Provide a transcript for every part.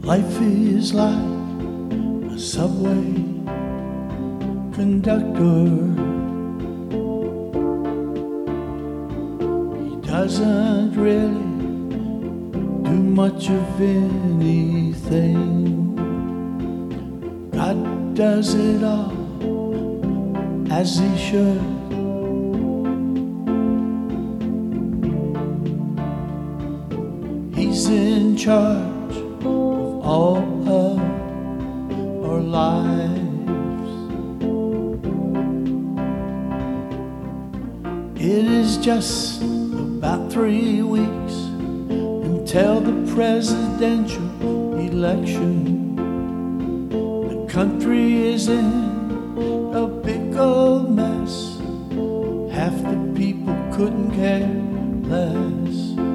Life is like a subway conductor. He doesn't really do much of anything. God does it all as He should. He's in charge of all of our lives. It is just about 3 weeks until the presidential election. The country is in a big old mess. Half the people couldn't care less.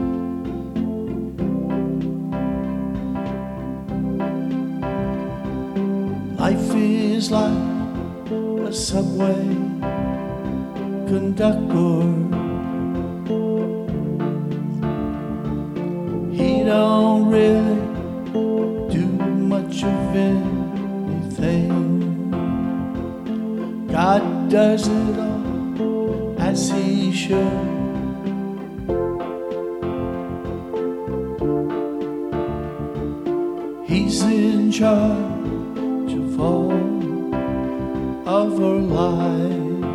Life is like a subway conductor. He don't really do much of anything. God does it all as He should. He's in charge of all of our lives.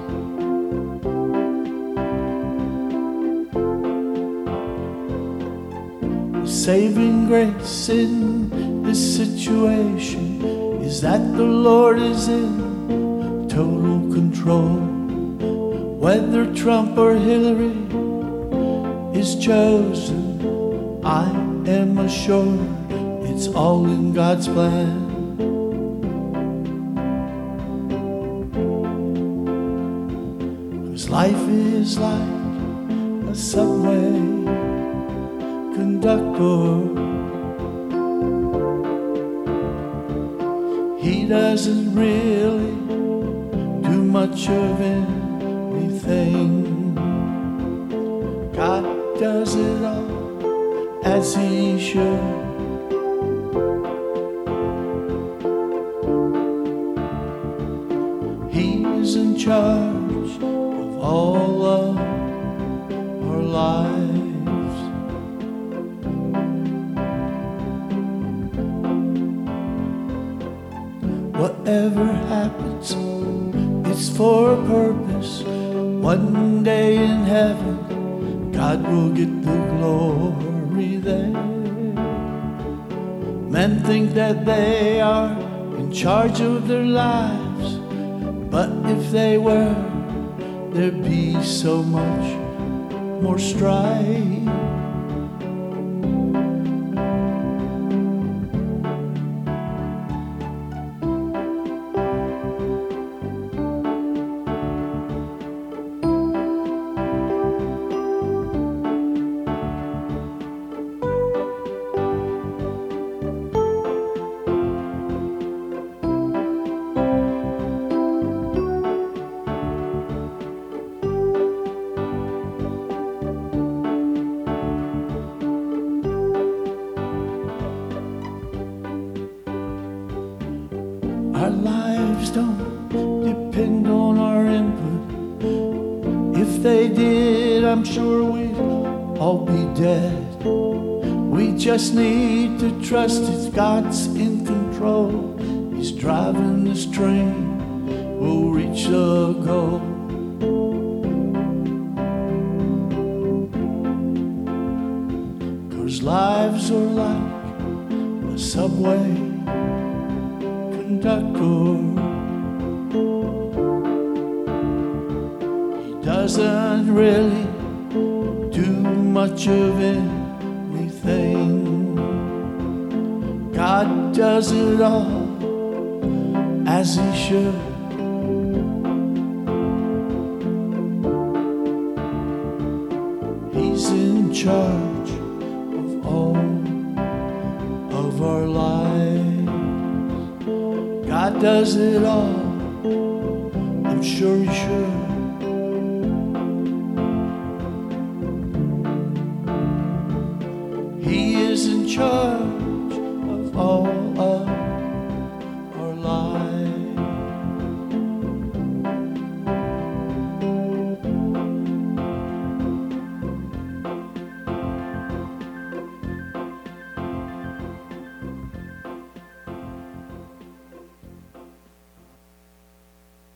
The saving grace in this situation is that the Lord is in total control. Whether Trump or Hillary is chosen, I am assured it's all in God's plan. 'Cause life is like a subway conductor. He doesn't really do much of anything. God does it all as He should. He's in charge of all of our lives. Whatever happens, it's for a purpose. One day in heaven, God will get the glory there. Men think that they are in charge of their lives, but if they were, there'd be so much more strife. Our lives don't depend on our input. If they did, I'm sure we'd all be dead. We just need to trust it's God's in control. He's driving this train, we'll reach the goal. Cause lives are like a subway conductor. He doesn't really do much of anything. God does it all as He should. He's in charge of all of our lives. God does it all, I'm sure He should. He is in charge